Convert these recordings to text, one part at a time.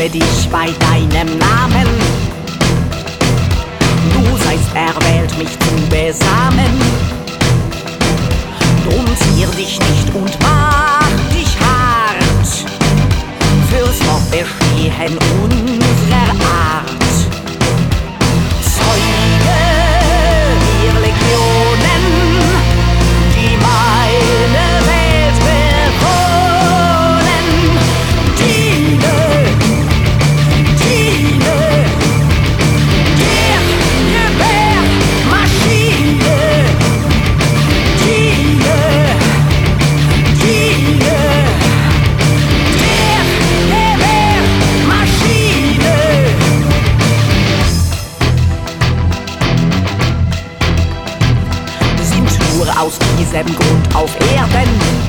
rufe dich bei deinem Namen. Du seist erwählt, mich zu besamen. Drum zier dich nicht und mach dich hart fürs Fortbestehen unserer Art. Zeuge wir Legionen, die meine Welt bewohnen. Diene der Gewehrmaschine. Diene der Gewehrmaschine. Sind nur aus diesem Grund auf Erden,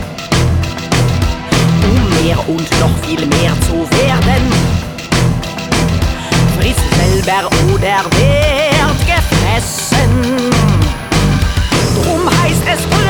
um mehr und noch viel mehr zu werden. Friss selber oder werd gefressen. Drum heißt es